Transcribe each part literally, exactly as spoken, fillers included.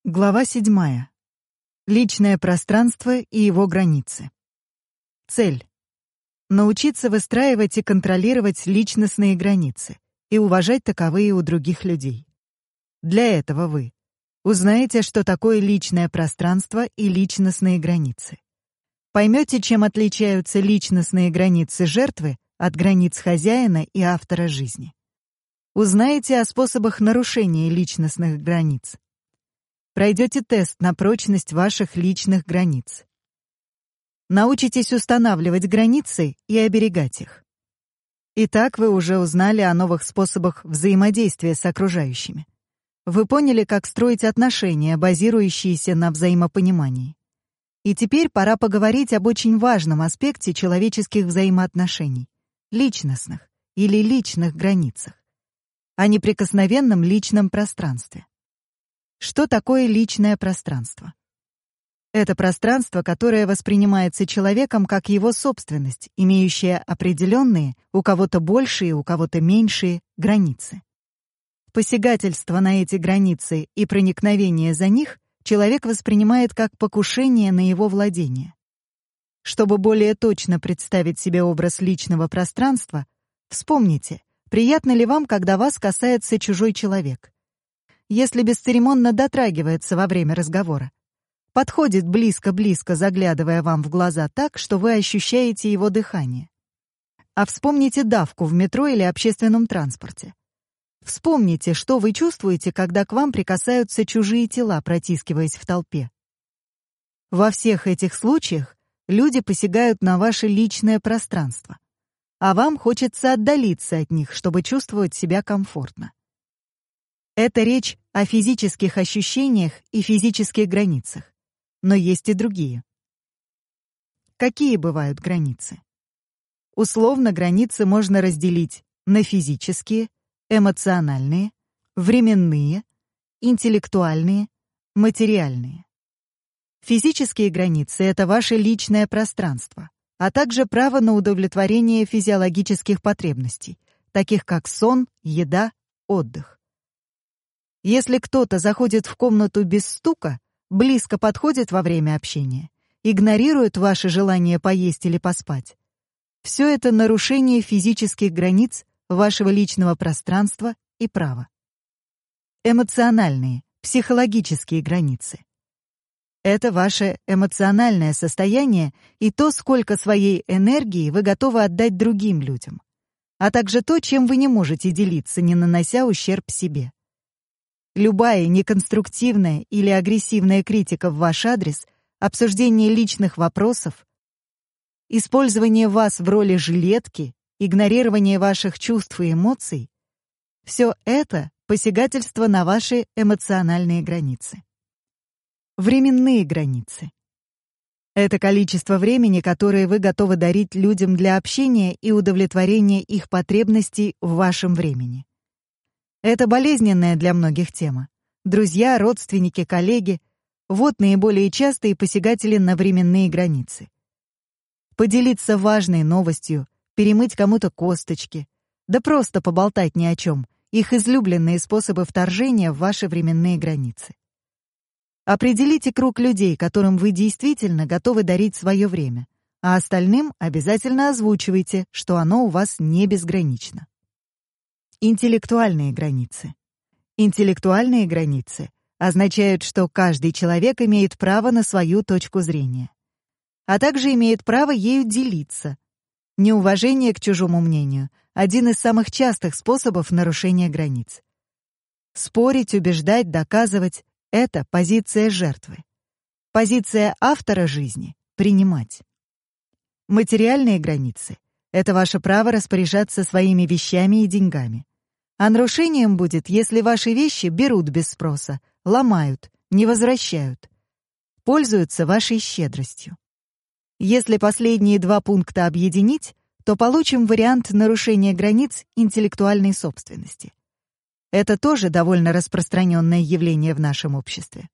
Глава седьмая. Личное пространство и его границы. Цель. Научиться выстраивать и контролировать личностные границы и уважать таковые у других людей. Для этого вы узнаете, что такое личное пространство и личностные границы. Поймете, чем отличаются личностные границы жертвы от границ хозяина и автора жизни. Узнаете о способах нарушения личностных границ. Пройдете тест на прочность ваших личных границ. Научитесь устанавливать границы и оберегать их. Итак, вы уже узнали о новых способах взаимодействия с окружающими. Вы поняли, как строить отношения, базирующиеся на взаимопонимании. И теперь пора поговорить об очень важном аспекте человеческих взаимоотношений — личностных или личных границах, о неприкосновенном личном пространстве. Что такое личное пространство? Это пространство, которое воспринимается человеком как его собственность, имеющая определенные, у кого-то большие, у кого-то меньшие, границы. Посягательство на эти границы и проникновение за них человек воспринимает как покушение на его владение. Чтобы более точно представить себе образ личного пространства, вспомните, приятно ли вам, когда вас касается чужой человек. Если бесцеремонно дотрагивается во время разговора, подходит близко-близко, заглядывая вам в глаза так, что вы ощущаете его дыхание. А вспомните давку в метро или общественном транспорте. Вспомните, что вы чувствуете, когда к вам прикасаются чужие тела, протискиваясь в толпе. Во всех этих случаях люди посягают на ваше личное пространство, а вам хочется отдалиться от них, чтобы чувствовать себя комфортно. Это речь о физических ощущениях и физических границах, но есть и другие. Какие бывают границы? Условно границы можно разделить на физические, эмоциональные, временные, интеллектуальные, материальные. Физические границы — это ваше личное пространство, а также право на удовлетворение физиологических потребностей, таких как сон, еда, отдых. Если кто-то заходит в комнату без стука, близко подходит во время общения, игнорирует ваше желание поесть или поспать, все это нарушение физических границ вашего личного пространства и права. Эмоциональные, психологические границы. Это ваше эмоциональное состояние и то, сколько своей энергии вы готовы отдать другим людям, а также то, чем вы не можете делиться, не нанося ущерб себе. Любая неконструктивная или агрессивная критика в ваш адрес, обсуждение личных вопросов, использование вас в роли жилетки, игнорирование ваших чувств и эмоций — все это посягательство на ваши эмоциональные границы. Временные границы. Это количество времени, которое вы готовы дарить людям для общения и удовлетворения их потребностей в вашем времени. Это болезненная для многих тема. Друзья, родственники, коллеги — вот наиболее частые посягатели на временные границы. Поделиться важной новостью, перемыть кому-то косточки, да просто поболтать ни о чем — их излюбленные способы вторжения в ваши временные границы. Определите круг людей, которым вы действительно готовы дарить свое время, а остальным обязательно озвучивайте, что оно у вас не безгранично. Интеллектуальные границы. Интеллектуальные границы означают, что каждый человек имеет право на свою точку зрения, а также имеет право ею делиться. Неуважение к чужому мнению — один из самых частых способов нарушения границ. Спорить, убеждать, доказывать — это позиция жертвы. Позиция автора жизни — принимать. Материальные границы — это ваше право распоряжаться своими вещами и деньгами. А нарушением будет, если ваши вещи берут без спроса, ломают, не возвращают, пользуются вашей щедростью. Если последние два пункта объединить, то получим вариант нарушения границ интеллектуальной собственности. Это тоже довольно распространенное явление в нашем обществе.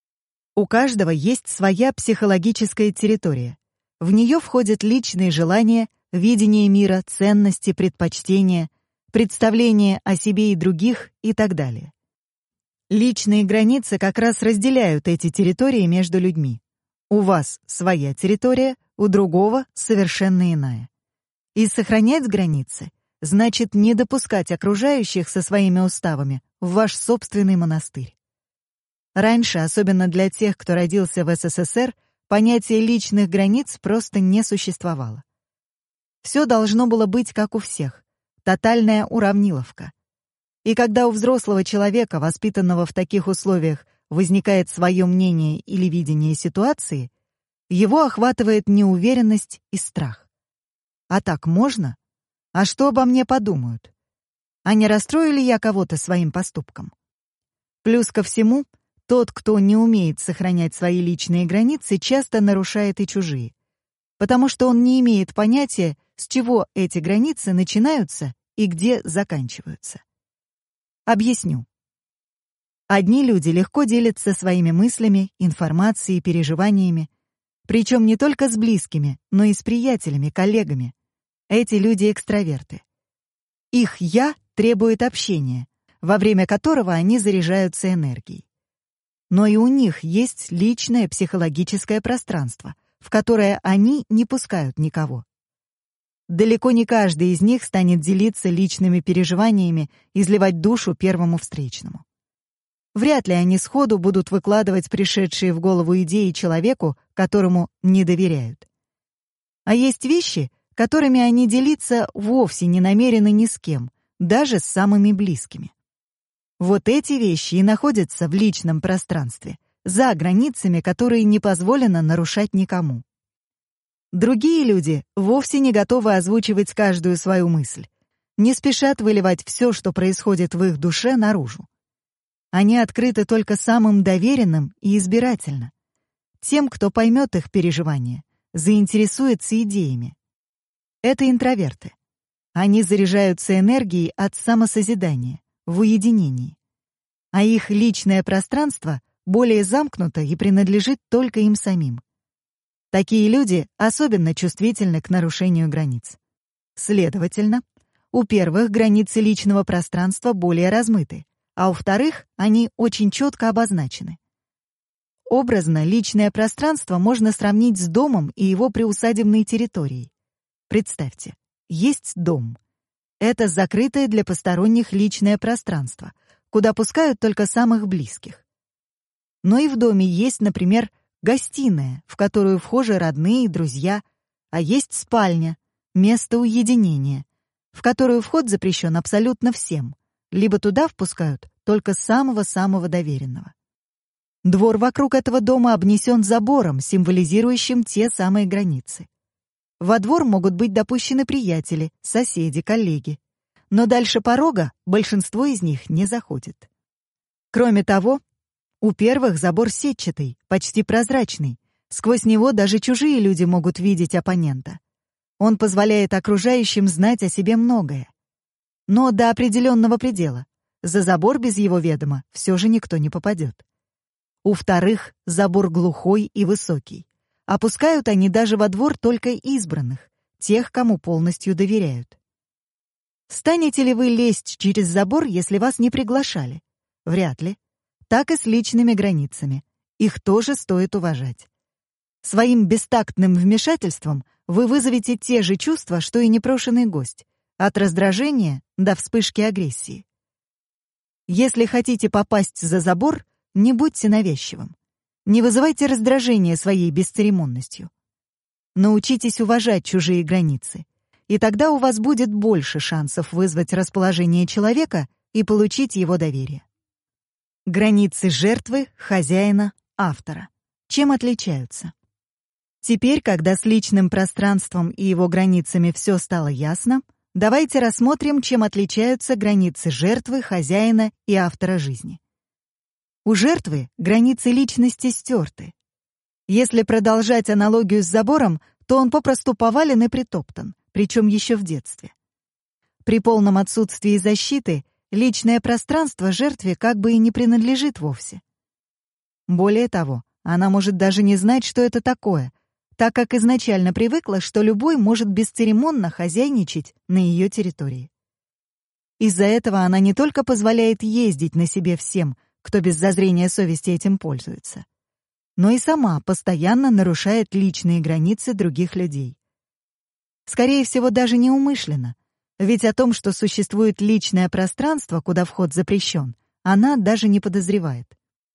У каждого есть своя психологическая территория. В нее входят личные желания, видение мира, ценности, предпочтения, представление о себе и других и так далее. Личные границы как раз разделяют эти территории между людьми. У вас своя территория, у другого совершенно иная. И сохранять границы значит не допускать окружающих со своими уставами в ваш собственный монастырь. Раньше, особенно для тех, кто родился в СССР, понятие личных границ просто не существовало. Все должно было быть как у всех. Тотальная уравниловка. И когда у взрослого человека, воспитанного в таких условиях, возникает свое мнение или видение ситуации, его охватывает неуверенность и страх. А так можно? А что обо мне подумают? А не расстроили я кого-то своим поступком? Плюс ко всему, тот, кто не умеет сохранять свои личные границы, часто нарушает и чужие, потому что он не имеет понятия, с чего эти границы начинаются и где заканчиваются. Объясню. Одни люди легко делятся своими мыслями, информацией, переживаниями, причем не только с близкими, но и с приятелями, коллегами. Эти люди экстраверты. Их «я» требует общения, во время которого они заряжаются энергией. Но и у них есть личное психологическое пространство, в которое они не пускают никого. Далеко не каждый из них станет делиться личными переживаниями, изливать душу первому встречному. Вряд ли они сходу будут выкладывать пришедшие в голову идеи человеку, которому не доверяют. А есть вещи, которыми они делиться вовсе не намерены ни с кем, даже с самыми близкими. Вот эти вещи и находятся в личном пространстве, за границами, которые не позволено нарушать никому. Другие люди вовсе не готовы озвучивать каждую свою мысль, не спешат выливать все, что происходит в их душе, наружу. Они открыты только самым доверенным и избирательно, тем, кто поймет их переживания, заинтересуется идеями. Это интроверты. Они заряжаются энергией от самосозидания, в уединении. А их личное пространство более замкнуто и принадлежит только им самим. Такие люди особенно чувствительны к нарушению границ. Следовательно, у первых границы личного пространства более размыты, а у вторых они очень четко обозначены. Образно, личное пространство можно сравнить с домом и его приусадебной территорией. Представьте, есть дом. Это закрытое для посторонних личное пространство, куда пускают только самых близких. Но и в доме есть, например, гостиная, в которую вхожи родные и друзья, а есть спальня, место уединения, в которую вход запрещен абсолютно всем, либо туда впускают только самого-самого доверенного. Двор вокруг этого дома обнесен забором, символизирующим те самые границы. Во двор могут быть допущены приятели, соседи, коллеги. Но дальше порога большинство из них не заходит. Кроме того, у первых забор сетчатый, почти прозрачный. Сквозь него даже чужие люди могут видеть оппонента. Он позволяет окружающим знать о себе многое. Но до определенного предела. За забор без его ведома все же никто не попадет. У вторых забор глухой и высокий. Опускают они даже во двор только избранных, тех, кому полностью доверяют. Станете ли вы лезть через забор, если вас не приглашали? Вряд ли. Так и с личными границами. Их тоже стоит уважать. Своим бестактным вмешательством вы вызовете те же чувства, что и непрошенный гость, от раздражения до вспышки агрессии. Если хотите попасть за забор, не будьте навязчивым. Не вызывайте раздражения своей бесцеремонностью. Научитесь уважать чужие границы, и тогда у вас будет больше шансов вызвать расположение человека и получить его доверие. Границы жертвы, хозяина, автора. Чем отличаются? Теперь, когда с личным пространством и его границами все стало ясно, давайте рассмотрим, чем отличаются границы жертвы, хозяина и автора жизни. У жертвы границы личности стерты. Если продолжать аналогию с забором, то он попросту повален и притоптан, причем еще в детстве. При полном отсутствии защиты личное пространство жертве как бы и не принадлежит вовсе. Более того, она может даже не знать, что это такое, так как изначально привыкла, что любой может бесцеремонно хозяйничать на ее территории. Из-за этого она не только позволяет ездить на себе всем, кто без зазрения совести этим пользуется, но и сама постоянно нарушает личные границы других людей. Скорее всего, даже неумышленно, ведь о том, что существует личное пространство, куда вход запрещен, она даже не подозревает.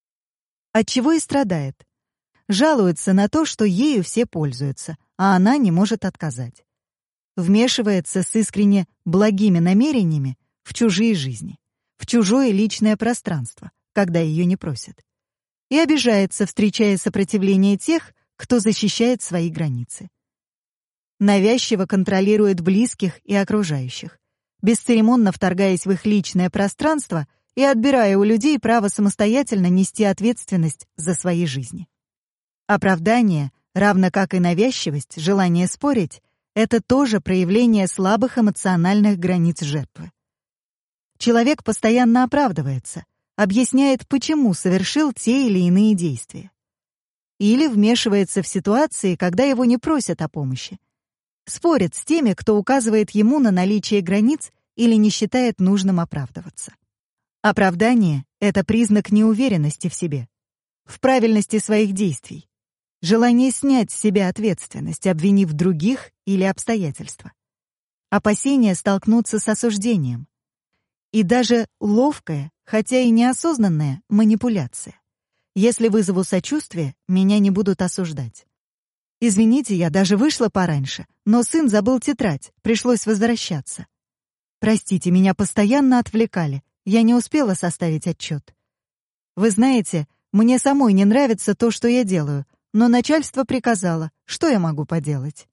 Отчего и страдает. Жалуется на то, что ею все пользуются, а она не может отказать. Вмешивается с искренне благими намерениями в чужие жизни, в чужое личное пространство, когда ее не просят. И обижается, встречая сопротивление тех, кто защищает свои границы. Навязчиво контролирует близких и окружающих, бесцеремонно вторгаясь в их личное пространство и отбирая у людей право самостоятельно нести ответственность за свои жизни. Оправдание, равно как и навязчивость, желание спорить, это тоже проявление слабых эмоциональных границ жертвы. Человек постоянно оправдывается, объясняет, почему совершил те или иные действия. Или вмешивается в ситуации, когда его не просят о помощи. Спорит с теми, кто указывает ему на наличие границ или не считает нужным оправдываться. Оправдание — это признак неуверенности в себе, в правильности своих действий, желание снять с себя ответственность, обвинив других или обстоятельства, опасение столкнуться с осуждением и даже ловкая, хотя и неосознанная, манипуляция. Если вызову сочувствие, меня не будут осуждать. Извините, я даже вышла пораньше, но сын забыл тетрадь, пришлось возвращаться. Простите, меня постоянно отвлекали, я не успела составить отчет. Вы знаете, мне самой не нравится то, что я делаю, но начальство приказало, что я могу поделать?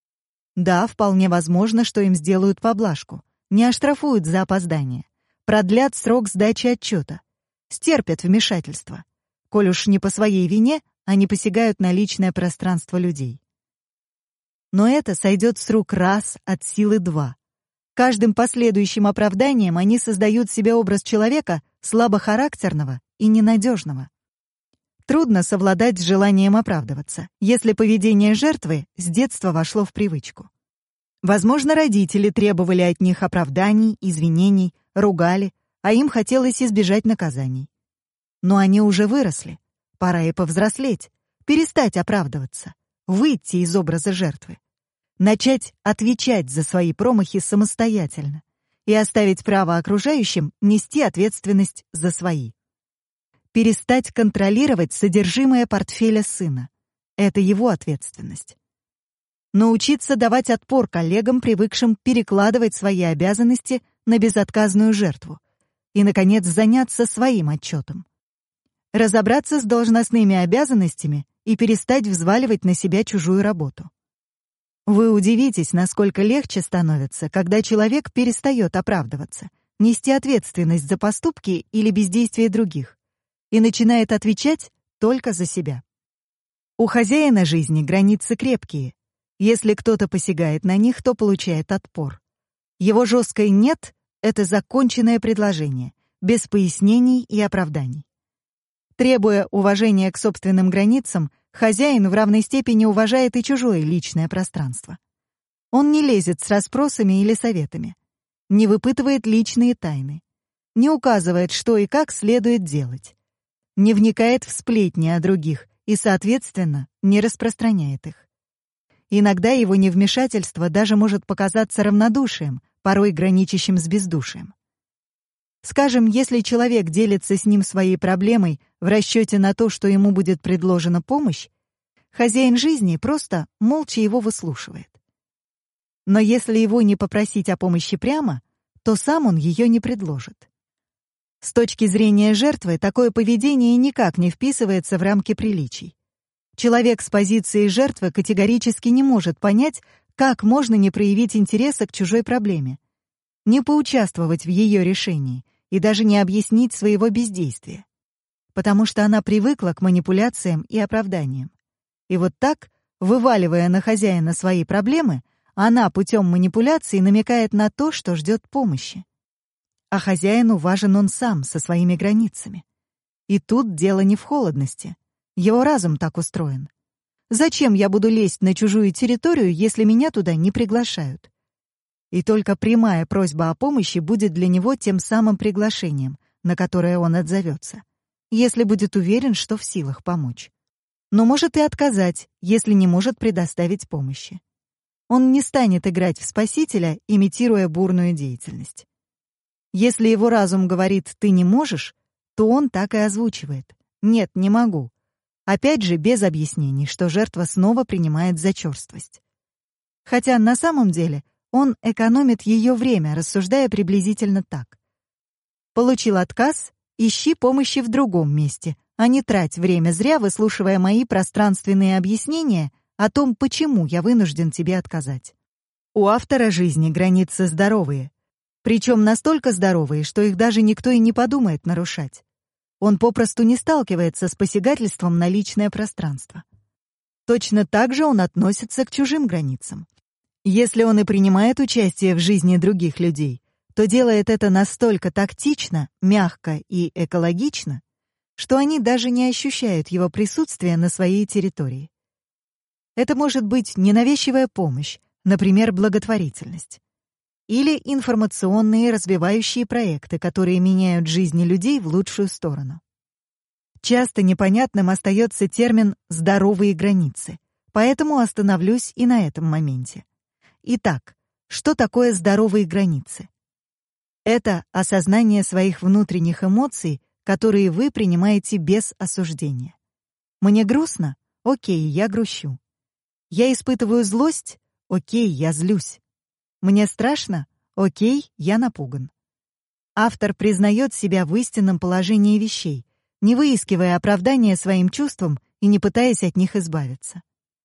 Да, вполне возможно, что им сделают поблажку, не оштрафуют за опоздание, продлят срок сдачи отчета, стерпят вмешательство. Коль уж не по своей вине, они посягают на личное пространство людей. Но это сойдет с рук раз, от силы два. Каждым последующим оправданием они создают себе образ человека слабохарактерного и ненадежного. Трудно совладать с желанием оправдываться, если поведение жертвы с детства вошло в привычку. Возможно, родители требовали от них оправданий, извинений, ругали, а им хотелось избежать наказаний. Но они уже выросли. Пора и повзрослеть, перестать оправдываться, выйти из образа жертвы, начать отвечать за свои промахи самостоятельно и оставить право окружающим нести ответственность за свои. Перестать контролировать содержимое портфеля сына. Это его ответственность. Научиться давать отпор коллегам, привыкшим перекладывать свои обязанности на безотказную жертву. И, наконец, заняться своим отчетом. Разобраться с должностными обязанностями и перестать взваливать на себя чужую работу. Вы удивитесь, насколько легче становится, когда человек перестает оправдываться, нести ответственность за поступки или бездействие других и начинает отвечать только за себя. У хозяина жизни границы крепкие. Если кто-то посягает на них, то получает отпор. Его жесткое «нет» — это законченное предложение, без пояснений и оправданий. Требуя уважения к собственным границам, хозяин в равной степени уважает и чужое личное пространство. Он не лезет с расспросами или советами, не выпытывает личные тайны, не указывает, что и как следует делать, не вникает в сплетни о других и, соответственно, не распространяет их. Иногда его невмешательство даже может показаться равнодушием, порой граничащим с бездушием. Скажем, если человек делится с ним своей проблемой в расчете на то, что ему будет предложена помощь, хозяин жизни просто молча его выслушивает. Но если его не попросить о помощи прямо, то сам он ее не предложит. С точки зрения жертвы, такое поведение никак не вписывается в рамки приличий. Человек с позиции жертвы категорически не может понять, как можно не проявить интереса к чужой проблеме, не поучаствовать в ее решении и даже не объяснить своего бездействия, потому что она привыкла к манипуляциям и оправданиям. И вот так, вываливая на хозяина свои проблемы, она путем манипуляций намекает на то, что ждет помощи. А хозяину важен он сам со своими границами. И тут дело не в холодности. Его разум так устроен. Зачем я буду лезть на чужую территорию, если меня туда не приглашают? И только прямая просьба о помощи будет для него тем самым приглашением, на которое он отзовется. если будет уверен, что в силах помочь. Но может и отказать, если не может предоставить помощи. Он не станет играть в спасителя, имитируя бурную деятельность. Если его разум говорит «ты не можешь», то он так и озвучивает «нет, не могу». Опять же, без объяснений, что жертва снова принимает за чёрствость. Хотя на самом деле он экономит ее время, рассуждая приблизительно так. Получил отказ, ищи помощи в другом месте, а не трать время зря, выслушивая мои пространственные объяснения о том, почему я вынужден тебе отказать. У автора жизни границы здоровые, причем настолько здоровые, что их даже никто и не подумает нарушать. Он попросту не сталкивается с посягательством на личное пространство. Точно так же он относится к чужим границам. Если он и принимает участие в жизни других людей, то делает это настолько тактично, мягко и экологично, что они даже не ощущают его присутствия на своей территории. Это может быть ненавязчивая помощь, например, благотворительность, или информационные развивающие проекты, которые меняют жизни людей в лучшую сторону. Часто непонятным остается термин «здоровые границы», поэтому остановлюсь и на этом моменте. Итак, что такое здоровые границы? Это осознание своих внутренних эмоций, которые вы принимаете без осуждения. Мне грустно? Окей, я грущу. Я испытываю злость? Окей, я злюсь. Мне страшно? Окей, я напуган. Автор признает себя в истинном положении вещей, не выискивая оправдания своим чувствам и не пытаясь от них избавиться.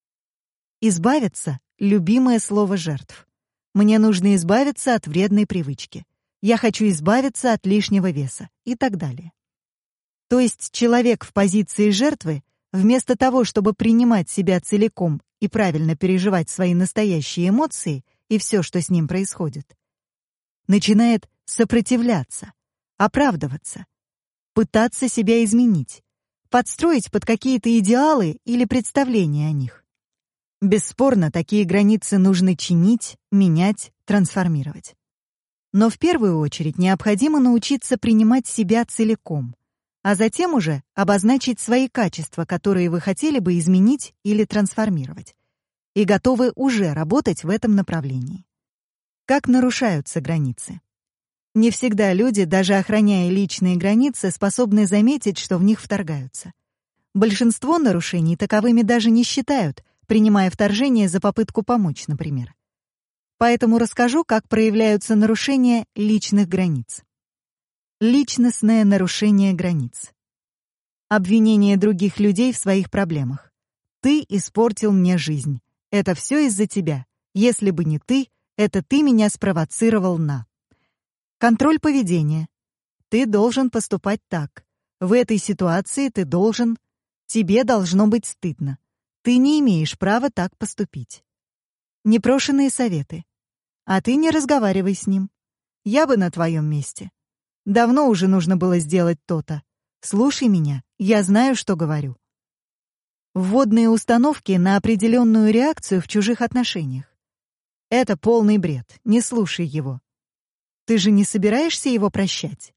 Избавиться — любимое слово жертв. Мне нужно избавиться от вредной привычки. Я хочу избавиться от лишнего веса и так далее. То есть человек в позиции жертвы, вместо того, чтобы принимать себя целиком и правильно переживать свои настоящие эмоции и все, что с ним происходит, начинает сопротивляться, оправдываться, пытаться себя изменить, подстроить под какие-то идеалы или представления о них. Бесспорно, такие границы нужно чинить, менять, трансформировать. Но в первую очередь необходимо научиться принимать себя целиком, а затем уже обозначить свои качества, которые вы хотели бы изменить или трансформировать, и готовы уже работать в этом направлении. Как нарушаются границы? Не всегда люди, даже охраняя личные границы, способны заметить, что в них вторгаются. Большинство нарушений таковыми даже не считают, принимая вторжение за попытку помочь, например. Поэтому расскажу, как проявляются нарушения личных границ. Личностное нарушение границ. Обвинение других людей в своих проблемах. Ты испортил мне жизнь. Это все из-за тебя. Если бы не ты, это ты меня спровоцировал на. Контроль поведения. Ты должен поступать так. В этой ситуации ты должен... Тебе должно быть стыдно. Ты не имеешь права так поступить. Непрошенные советы. А ты не разговаривай с ним. Я бы на твоем месте. Давно уже нужно было сделать то-то. Слушай меня, я знаю, что говорю. Вводные установки на определенную реакцию в чужих отношениях. Это полный бред, не слушай его. Ты же не собираешься его прощать?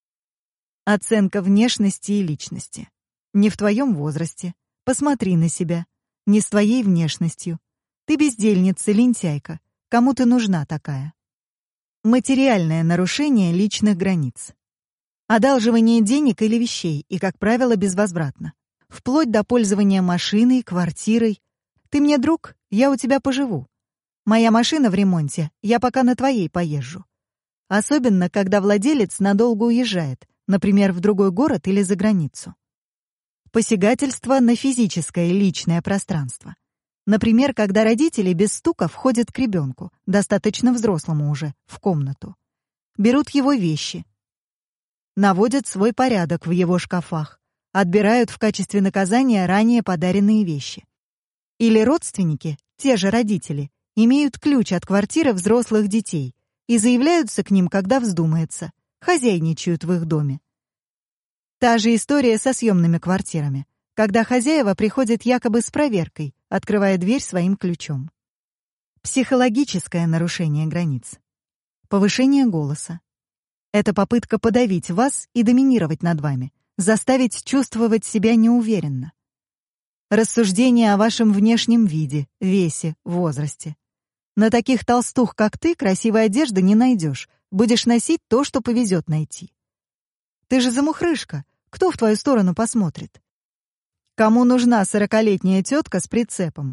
Оценка внешности и личности. Не в твоем возрасте. Посмотри на себя. Не с твоей внешностью. Ты бездельница, лентяйка. Кому ты нужна такая? Материальное нарушение личных границ. Одалживание денег или вещей, и, как правило, безвозвратно. Вплоть до пользования машиной, квартирой. Ты мне друг, я у тебя поживу. Моя машина в ремонте, я пока на твоей поезжу. Особенно, когда владелец надолго уезжает, например, в другой город или за границу. Посягательство на физическое и личное пространство. Например, когда родители без стука входят к ребенку, достаточно взрослому уже, в комнату. Берут его вещи. Наводят свой порядок в его шкафах. Отбирают в качестве наказания ранее подаренные вещи. Или родственники, те же родители, имеют ключ от квартиры взрослых детей и заявляются к ним, когда вздумается, хозяйничают в их доме. Та же история со съемными квартирами, когда хозяева приходят якобы с проверкой, открывая дверь своим ключом. Психологическое нарушение границ. Повышение голоса. Это попытка подавить вас и доминировать над вами, заставить чувствовать себя неуверенно. Рассуждения о вашем внешнем виде, весе, возрасте. На таких толстух, как ты, красивой одежды не найдешь. Будешь носить то, что повезет найти. Ты же замухрышка. Кто в твою сторону посмотрит? Кому нужна сорокалетняя тетка с прицепом?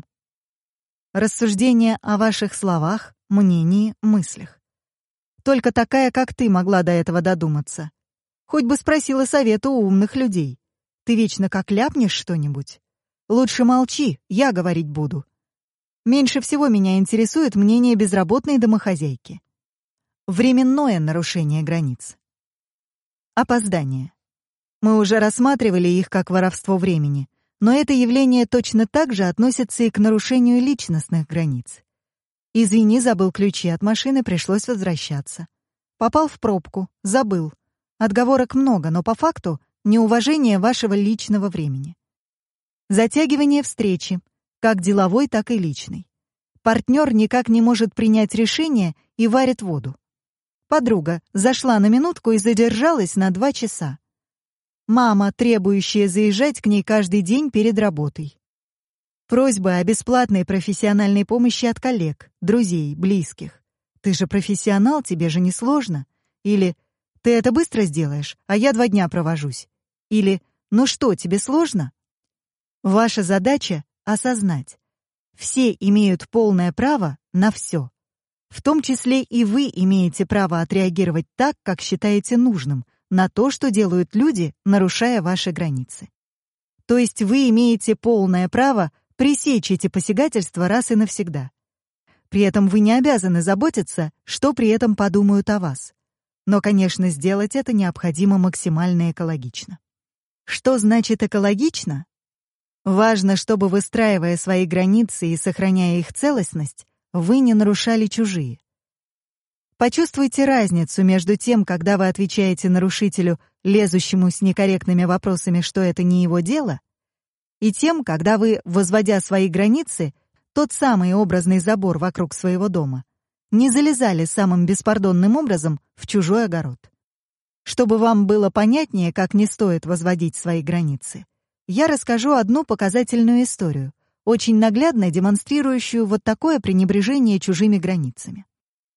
Рассуждения о ваших словах, мнении, мыслях. Только такая, как ты, могла до этого додуматься. Хоть бы спросила совета у умных людей. Ты вечно как ляпнешь что-нибудь. Лучше молчи, я говорить буду. Меньше всего меня интересует мнение безработной домохозяйки. Временное нарушение границ. Опоздание. Мы уже рассматривали их как воровство времени, но это явление точно так же относится и к нарушению личностных границ. Извини, забыл ключи от машины, пришлось возвращаться. Попал в пробку, забыл. Отговорок много, но по факту неуважение вашего личного времени. Затягивание встречи, как деловой, так и личной. Партнер никак не может принять решение и варит воду. Подруга зашла на минутку и задержалась на два часа. Мама, требующая заезжать к ней каждый день перед работой. Просьбы о бесплатной профессиональной помощи от коллег, друзей, близких. Ты же профессионал, тебе же не сложно. Или ты это быстро сделаешь, а я два дня провожусь. Или ну что, тебе сложно? Ваша задача — осознать. Все имеют полное право на все. В том числе и вы имеете право отреагировать так, как считаете нужным, на то, что делают люди, нарушая ваши границы. То есть вы имеете полное право пресечь эти посягательства раз и навсегда. При этом вы не обязаны заботиться, что при этом подумают о вас. Но, конечно, сделать это необходимо максимально экологично. Что значит экологично? Важно, чтобы, выстраивая свои границы и сохраняя их целостность, вы не нарушали чужие. Почувствуйте разницу между тем, когда вы отвечаете нарушителю, лезущему с некорректными вопросами, что это не его дело, и тем, когда вы, возводя свои границы, тот самый образный забор вокруг своего дома, не залезали самым беспардонным образом в чужой огород. Чтобы вам было понятнее, как не стоит возводить свои границы, я расскажу одну показательную историю, очень наглядно демонстрирующую вот такое пренебрежение чужими границами.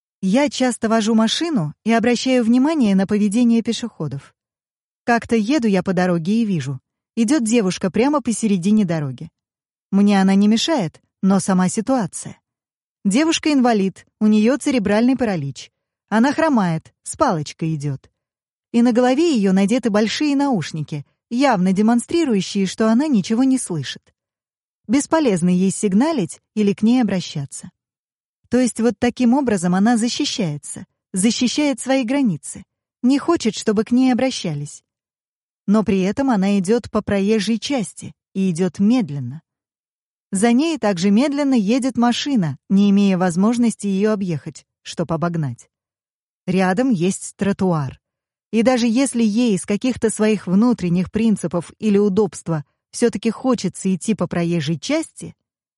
Я часто вожу машину и обращаю внимание на поведение пешеходов. Как-то еду я по дороге и вижу, идет девушка прямо посередине дороги. Мне она не мешает, но сама ситуация. Девушка инвалид, у нее церебральный паралич. Она хромает, с палочкой идет. И на голове ее надеты большие наушники, явно демонстрирующие, что она ничего не слышит. Бесполезно ей сигналить или к ней обращаться. То есть вот таким образом она защищается, защищает свои границы, не хочет, чтобы к ней обращались. Но при этом она идет по проезжей части и идет медленно. За ней также медленно едет машина, не имея возможности ее объехать, чтобы обогнать. Рядом есть тротуар. И даже если ей из каких-то своих внутренних принципов или удобства все-таки хочется идти по проезжей части,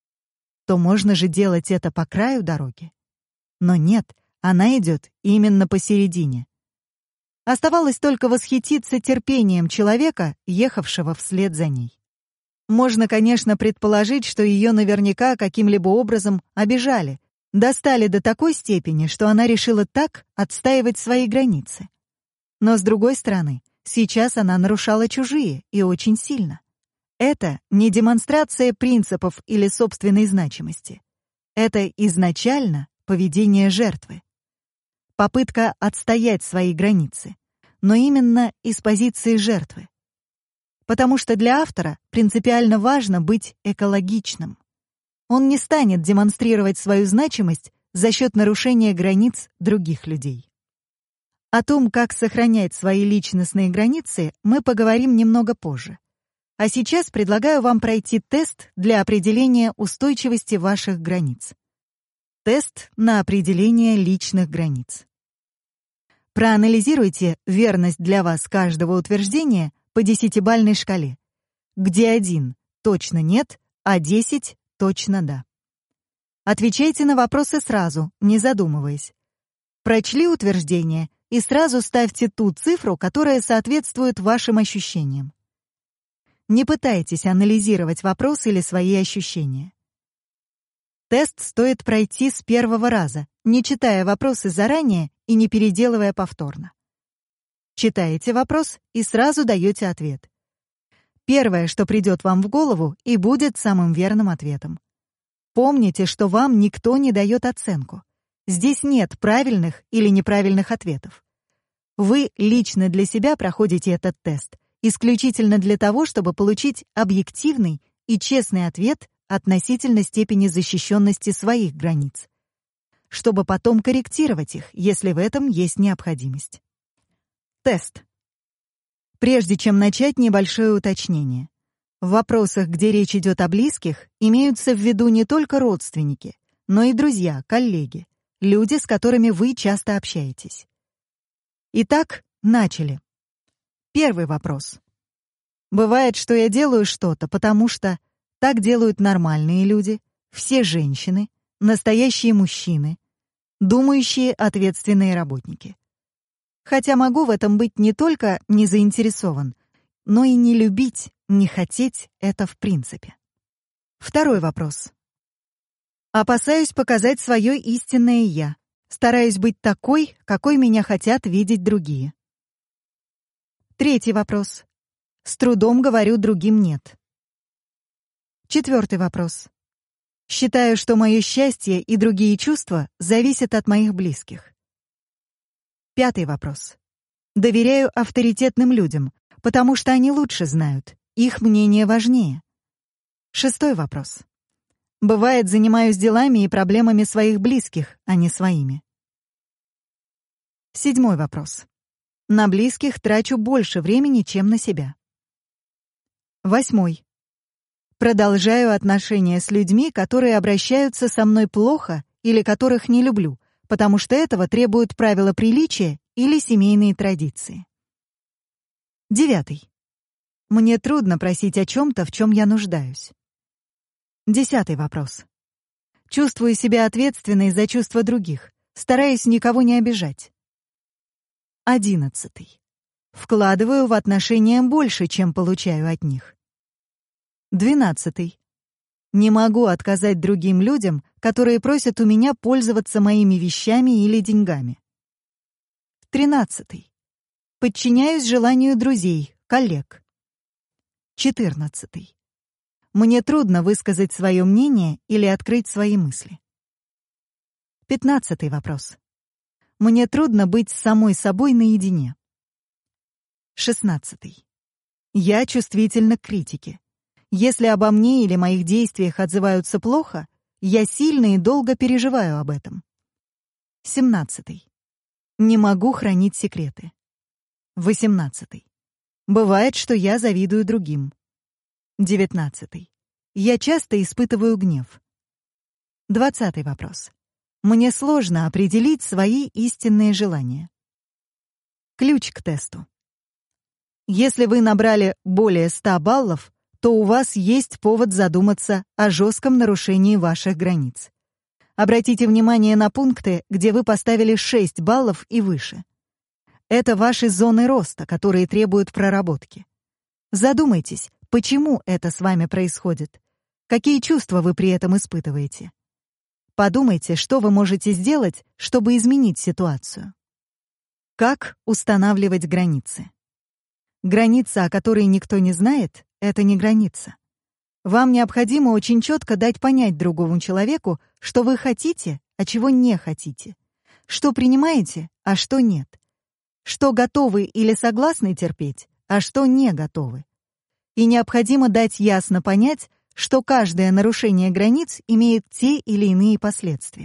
то можно же делать это по краю дороги. Но нет, она идет именно посередине. Оставалось только восхититься терпением человека, ехавшего вслед за ней. Можно, конечно, предположить, что ее наверняка каким-либо образом обижали, достали до такой степени, что она решила так отстаивать свои границы. Но, с другой стороны, сейчас она нарушала чужие, и очень сильно. Это не демонстрация принципов или собственной значимости. Это изначально поведение жертвы. Попытка отстоять свои границы, но именно из позиции жертвы. Потому что для автора принципиально важно быть экологичным. Он не станет демонстрировать свою значимость за счет нарушения границ других людей. О том, как сохранять свои личностные границы, мы поговорим немного позже. А сейчас предлагаю вам пройти тест для определения устойчивости ваших границ. Тест на определение личных границ. Проанализируйте верность для вас каждого утверждения по десятибалльной шкале, где один точно нет, а десять точно да. Отвечайте на вопросы сразу, не задумываясь. Прочли утверждение, и сразу ставьте ту цифру, которая соответствует вашим ощущениям. Не пытайтесь анализировать вопрос или свои ощущения. Тест стоит пройти с первого раза, не читая вопросы заранее и не переделывая повторно. Читаете вопрос и сразу даете ответ. Первое, что придет вам в голову, и будет самым верным ответом. Помните, что вам никто не дает оценку. Здесь нет правильных или неправильных ответов. Вы лично для себя проходите этот тест исключительно для того, чтобы получить объективный и честный ответ относительно степени защищенности своих границ, чтобы потом корректировать их, если в этом есть необходимость. Тест. Прежде чем начать, небольшое уточнение. В вопросах, где речь идет о близких, имеются в виду не только родственники, но и друзья, коллеги, люди, с которыми вы часто общаетесь. Итак, начали. Первый вопрос. Бывает, что я делаю что-то, потому что так делают нормальные люди, все женщины, настоящие мужчины, думающие ответственные работники. Хотя могу в этом быть не только не заинтересован, но и не любить, не хотеть это в принципе. Второй вопрос. Опасаюсь показать свое истинное «я», стараюсь быть такой, какой меня хотят видеть другие. Третий вопрос. С трудом говорю другим «нет». Четвертый вопрос. Считаю, что мое счастье и другие чувства зависят от моих близких. Пятый вопрос. Доверяю авторитетным людям, потому что они лучше знают, их мнение важнее. Шестой вопрос. Бывает, занимаюсь делами и проблемами своих близких, а не своими. Седьмой вопрос. На близких трачу больше времени, чем на себя. Восьмой. Продолжаю отношения с людьми, которые обращаются со мной плохо или которых не люблю, потому что этого требуют правила приличия или семейные традиции. Девятый. Мне трудно просить о чем-то, в чем я нуждаюсь. Десятый вопрос. Чувствую себя ответственной за чувства других, стараюсь никого не обижать. Одиннадцатый. Вкладываю в отношения больше, чем получаю от них. Двенадцатый. Не могу отказать другим людям, которые просят у меня пользоваться моими вещами или деньгами. Тринадцатый. Подчиняюсь желанию друзей, коллег. Четырнадцатый. Мне трудно высказать свое мнение или открыть свои мысли. Пятнадцатый вопрос. Мне трудно быть с самой собой наедине. Шестнадцатый. Я чувствительна к критике. Если обо мне или моих действиях отзываются плохо, я сильно и долго переживаю об этом. Семнадцатый. Не могу хранить секреты. Восемнадцатый. Бывает, что я завидую другим. Девятнадцатый. Я часто испытываю гнев. Двадцатый вопрос. Мне сложно определить свои истинные желания. Ключ к тесту. Если вы набрали более ста баллов, то у вас есть повод задуматься о жестком нарушении ваших границ. Обратите внимание на пункты, где вы поставили шесть баллов и выше. Это ваши зоны роста, которые требуют проработки. Задумайтесь, почему это с вами происходит, какие чувства вы при этом испытываете. Подумайте, что вы можете сделать, чтобы изменить ситуацию. Как устанавливать границы? Граница, о которой никто не знает, это не граница. Вам необходимо очень четко дать понять другому человеку, что вы хотите, а чего не хотите, что принимаете, а что нет, что готовы или согласны терпеть, а что не готовы. И необходимо дать ясно понять, что каждое нарушение границ имеет те или иные последствия.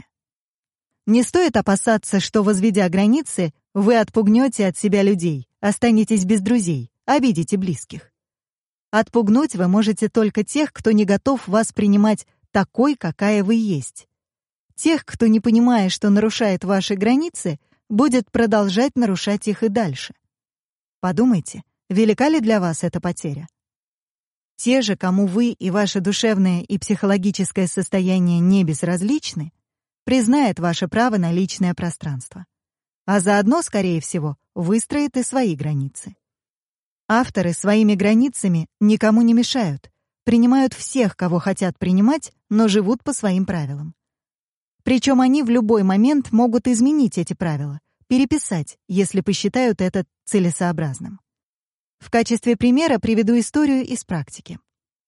Не стоит опасаться, что, возведя границы, вы отпугнете от себя людей, останетесь без друзей, обидите близких. Отпугнуть вы можете только тех, кто не готов вас принимать такой, какая вы есть. Тех, кто, не понимая, что нарушает ваши границы, будет продолжать нарушать их и дальше. Подумайте, велика ли для вас эта потеря? Те же, кому вы и ваше душевное и психологическое состояние не безразличны, признают ваше право на личное пространство. а заодно, скорее всего, выстроит и свои границы. Авторы своими границами никому не мешают, принимают всех, кого хотят принимать, но живут по своим правилам. Причем они в любой момент могут изменить эти правила, переписать, если посчитают это целесообразным. В качестве примера приведу историю из практики.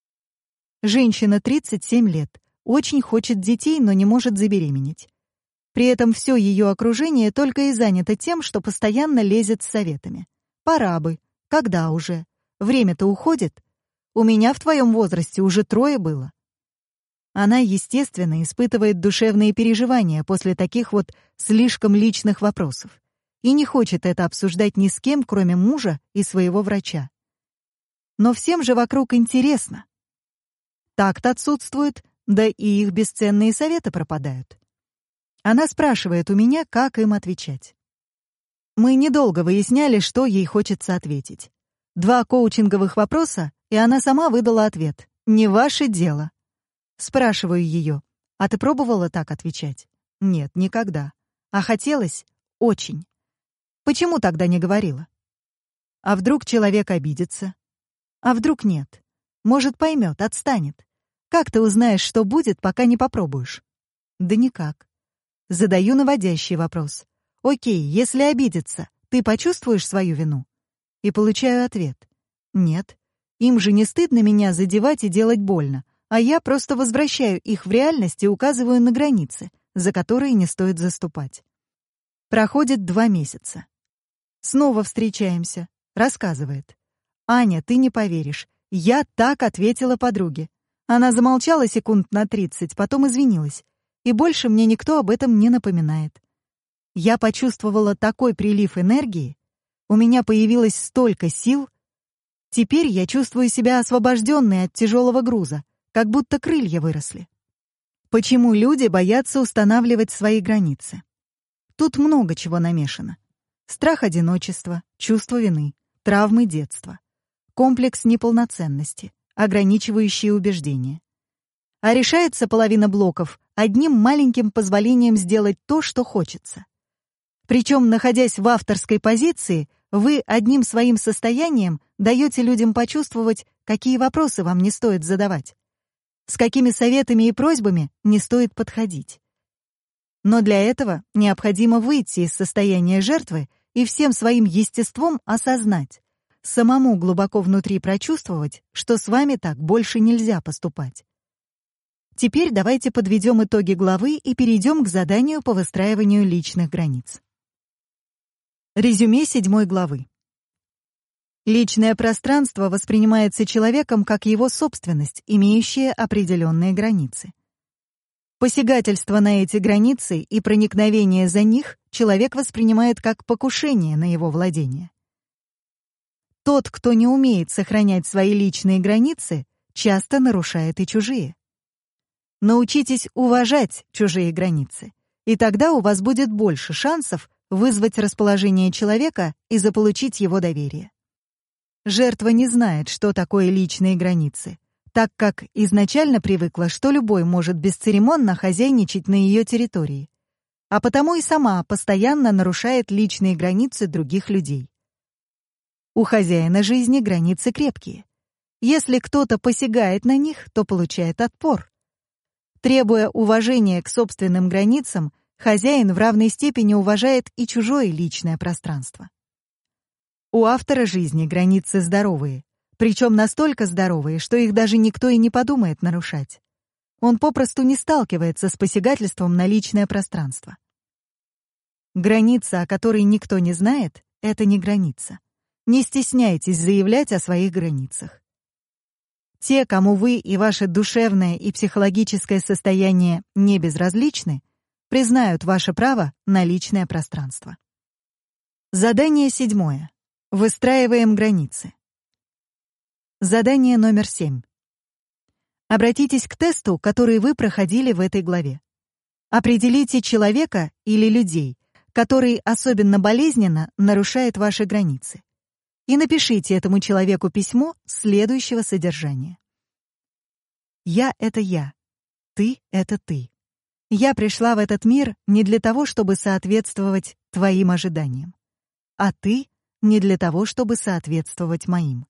Женщина, тридцать семь лет, очень хочет детей, но не может забеременеть. При этом все ее окружение только и занято тем, что постоянно лезет с советами. Пора бы. Когда уже? Время-то уходит. У меня в твоем возрасте уже трое было. Она, естественно, испытывает душевные переживания после таких вот слишком личных вопросов и не хочет это обсуждать ни с кем, кроме мужа и своего врача. Но всем же вокруг интересно. Такт отсутствует, да и их бесценные советы пропадают. Она спрашивает у меня, как им отвечать. Мы недолго выясняли, что ей хочется ответить. Два коучинговых вопроса, и она сама выдала ответ: «Не ваше дело». Спрашиваю ее: «А ты пробовала так отвечать?» «Нет, никогда». «А хотелось?» «Очень». «Почему тогда не говорила?» «А вдруг человек обидится?» «А вдруг нет? Может, поймет, отстанет. Как ты узнаешь, что будет, пока не попробуешь?» «Да никак». Задаю наводящий вопрос. «Окей, если обидится, ты почувствуешь свою вину?» И получаю ответ. «Нет. Им же не стыдно меня задевать и делать больно, а я просто возвращаю их в реальность и указываю на границы, за которые не стоит заступать». Проходит два месяца. Снова встречаемся. Рассказывает. «Аня, ты не поверишь. Я так ответила подруге». Она замолчала секунд на тридцать, потом извинилась. И больше мне никто об этом не напоминает. Я почувствовала такой прилив энергии, у меня появилось столько сил. Теперь я чувствую себя освобожденной от тяжелого груза, как будто крылья выросли. Почему люди боятся устанавливать свои границы? Тут много чего намешано. Страх одиночества, чувство вины, травмы детства, комплекс неполноценности, ограничивающие убеждения. А решается половина блоков одним маленьким позволением сделать то, что хочется. Причем, находясь в авторской позиции, вы одним своим состоянием даете людям почувствовать, какие вопросы вам не стоит задавать, с какими советами и просьбами не стоит подходить. Но для этого необходимо выйти из состояния жертвы и всем своим естеством осознать, самому глубоко внутри прочувствовать, что с вами так больше нельзя поступать. Теперь давайте подведем итоги главы и перейдем к заданию по выстраиванию личных границ. Резюме седьмой главы. Личное пространство воспринимается человеком как его собственность, имеющая определенные границы. Посягательство на эти границы и проникновение за них человек воспринимает как покушение на его владение. Тот, кто не умеет сохранять свои личные границы, часто нарушает и чужие. Научитесь уважать чужие границы, и тогда у вас будет больше шансов вызвать расположение человека и заполучить его доверие. Жертва не знает, что такое личные границы, так как изначально привыкла, что любой может бесцеремонно хозяйничать на ее территории, а потому и сама постоянно нарушает личные границы других людей. У хозяина жизни границы крепкие. Если кто-то посягает на них, то получает отпор. Требуя уважения к собственным границам, хозяин в равной степени уважает и чужое личное пространство. У автора жизни границы здоровые, причем настолько здоровые, что их даже никто и не подумает нарушать. Он попросту не сталкивается с посягательством на личное пространство. Граница, о которой никто не знает, — это не граница. Не стесняйтесь заявлять о своих границах. Те, кому вы и ваше душевное и психологическое состояние не безразличны, признают ваше право на личное пространство. Задание седьмое. Выстраиваем границы. Задание номер семь. Обратитесь к тесту, который вы проходили в этой главе. Определите человека или людей, который особенно болезненно нарушает ваши границы, и напишите этому человеку письмо следующего содержания. «Я — это я. Ты — это ты. Я пришла в этот мир не для того, чтобы соответствовать твоим ожиданиям, а ты не для того, чтобы соответствовать моим.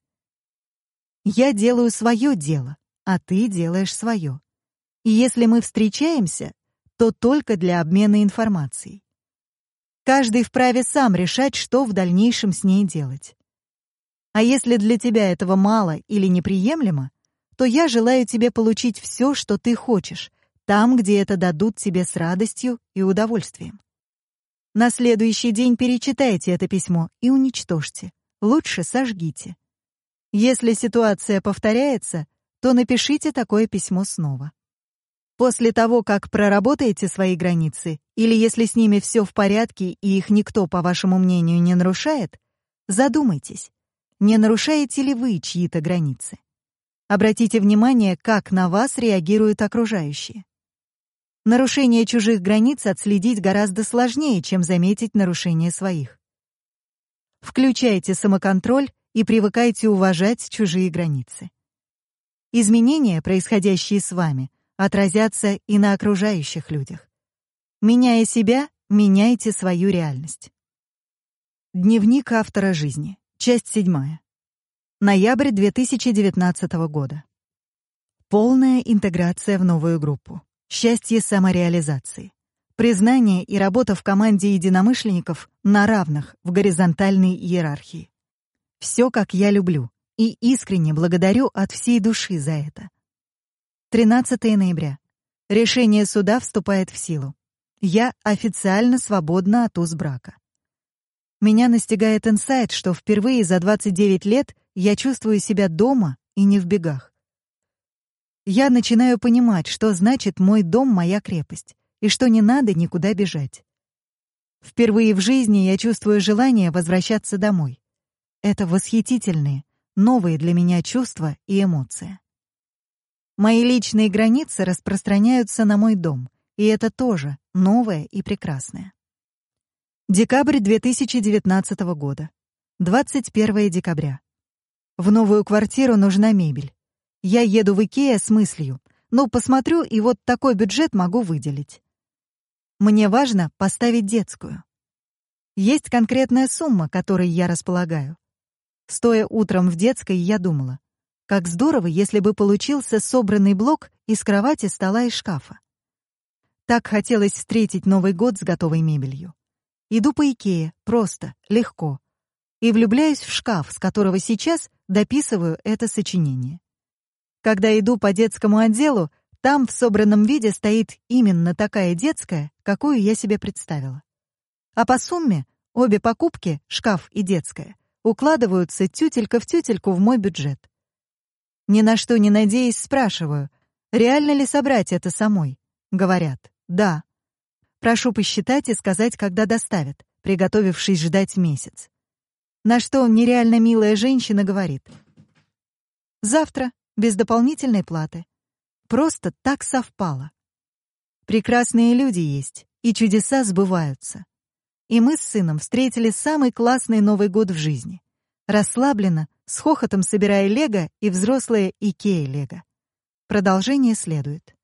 Я делаю свое дело, а ты делаешь свое. И если мы встречаемся, то только для обмена информацией. Каждый вправе сам решать, что в дальнейшем с ней делать. А если для тебя этого мало или неприемлемо, то я желаю тебе получить все, что ты хочешь, там, где это дадут тебе с радостью и удовольствием. На следующий день перечитайте это письмо и уничтожьте. Лучше сожгите. Если ситуация повторяется, то напишите такое письмо снова. После того, как проработаете свои границы, или если с ними все в порядке и их никто, по вашему мнению, не нарушает, задумайтесь, не нарушаете ли вы чьи-то границы. Обратите внимание, как на вас реагируют окружающие. Нарушение чужих границ отследить гораздо сложнее, чем заметить нарушение своих. Включайте самоконтроль и привыкайте уважать чужие границы. Изменения, происходящие с вами, отразятся и на окружающих людях. Меняя себя, меняйте свою реальность. Дневник автора жизни. Часть седьмая. Ноябрь две тысячи девятнадцатого года. Полная интеграция в новую группу. Счастье самореализации. Признание и работа в команде единомышленников на равных в горизонтальной иерархии. Все, как я люблю, и искренне благодарю от всей души за это. тринадцатого ноября. Решение суда вступает в силу. Я официально свободна от уз брака. Меня настигает инсайт, что впервые за двадцать девять лет я чувствую себя дома и не в бегах. Я начинаю понимать, что значит мой дом — моя крепость, и что не надо никуда бежать. Впервые в жизни я чувствую желание возвращаться домой. Это восхитительные, новые для меня чувства и эмоции. Мои личные границы распространяются на мой дом, и это тоже новое и прекрасное. Декабрь две тысячи девятнадцатого года. двадцать первого декабря. В новую квартиру нужна мебель. Я еду в Икеа с мыслью: ну, посмотрю, и вот такой бюджет могу выделить. Мне важно поставить детскую. Есть конкретная сумма, которой я располагаю. Стоя утром в детской, я думала: как здорово, если бы получился собранный блок из кровати, стола и шкафа. Так хотелось встретить Новый год с готовой мебелью. Иду по Икее, просто, легко. И влюбляюсь в шкаф, с которого сейчас дописываю это сочинение. Когда иду по детскому отделу, там в собранном виде стоит именно такая детская, какую я себе представила. А по сумме обе покупки, шкаф и детская, укладываются тютелька в тютельку в мой бюджет. Ни на что не надеясь, спрашиваю: реально ли собрать это самой? Говорят: да. Прошу посчитать и сказать, когда доставят, приготовившись ждать месяц. На что нереально милая женщина говорит: завтра, без дополнительной платы. Просто так совпало. Прекрасные люди есть, и чудеса сбываются. И мы с сыном встретили самый классный Новый год в жизни. Расслабленно, с хохотом собирая лего и взрослые Икеа лего. Продолжение следует.